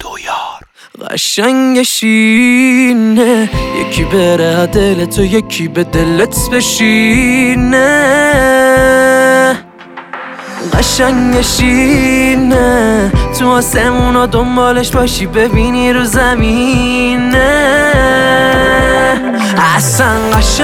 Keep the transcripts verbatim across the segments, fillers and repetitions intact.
دویار قشنگشینه، یکی بره دل تو یکی به دلت بشینه. قشنگشینه تو آسمونا دنبالش باشی ببینی رو زمینه. اصلا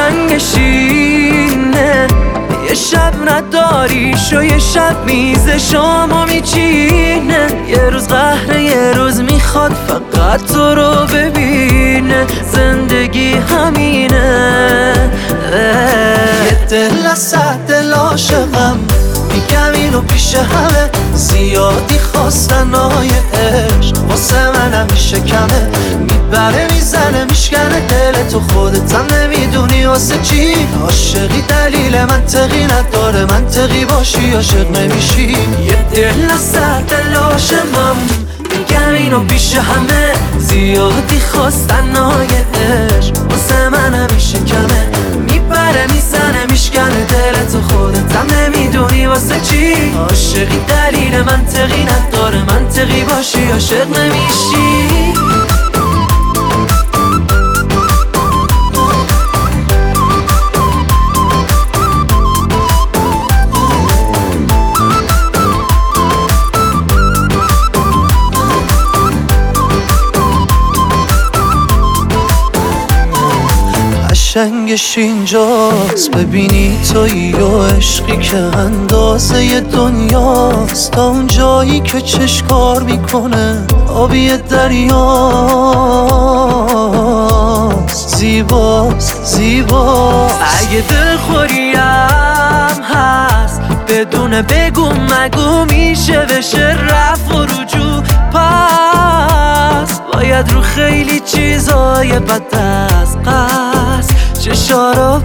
قشنگشینه یه شب نداریش و یه شب میز شامو میچینه. یه روز قهره یه روز میخواد فقط تو رو ببینه. زندگی همینه. یه دل از صد دل عاشقم، میگم اینو پیش همه. زیادی خواستن های عشق واسه منم میشه کمه. میبره میزنه میشکنه دل تو، خودتم نمیدونی واسه چی عاشقی. دلیل منطقی نداره، منطقی باشی عاشق نمیشی. یه دل از صد دل عاشقم، میگم اینو پیش همه. زیادی خواستن های عشق واسه منم میشه کمه. میبره میزنه میشکنه دل تو، خودتم نمیدونی واسه چی عاشقی. دلیل منطقی نداره، منطقی باشی عاشق نمیشی. قشنگش اینجاست ببینی تویی و عشقی که اندازه دنیاست. تا اون جایی که چشکار میکنه آبی دریاست. زیباست زیباست. اگه دلخوریم هست بدون بگو مگو میشه بشه رفت و رجوع. پس باید رو خیلی چیزای بد از قصد چشارو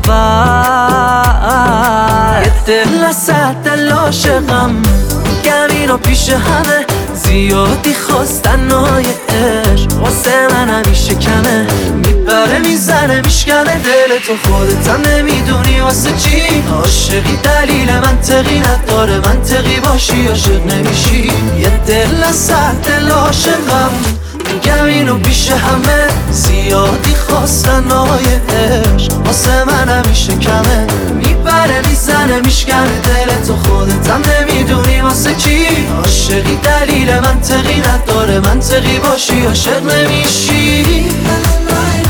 بست. یه دل از صد دل عاشقم، میگم اینو پیش همه. زیادی خواستن های عشق واسه من همیشه کمه. میبره میزنه میشکنه دل تو، خودتم نمیدونی واسه چی عاشقی. دلیل منطقی نداره، منطقی باشی عاشق نمیشی. یه دل از صد دل عاشقم، میگم اینو پیش همه. زیادی خواستن های عشق واسه من همیشه کمه. میبره میزنه میشکنه دل تو، خودتم نمیدونی واسه چی عاشقی. دلیل منطقی نداره، منطقی باشی عاشق نمیشی.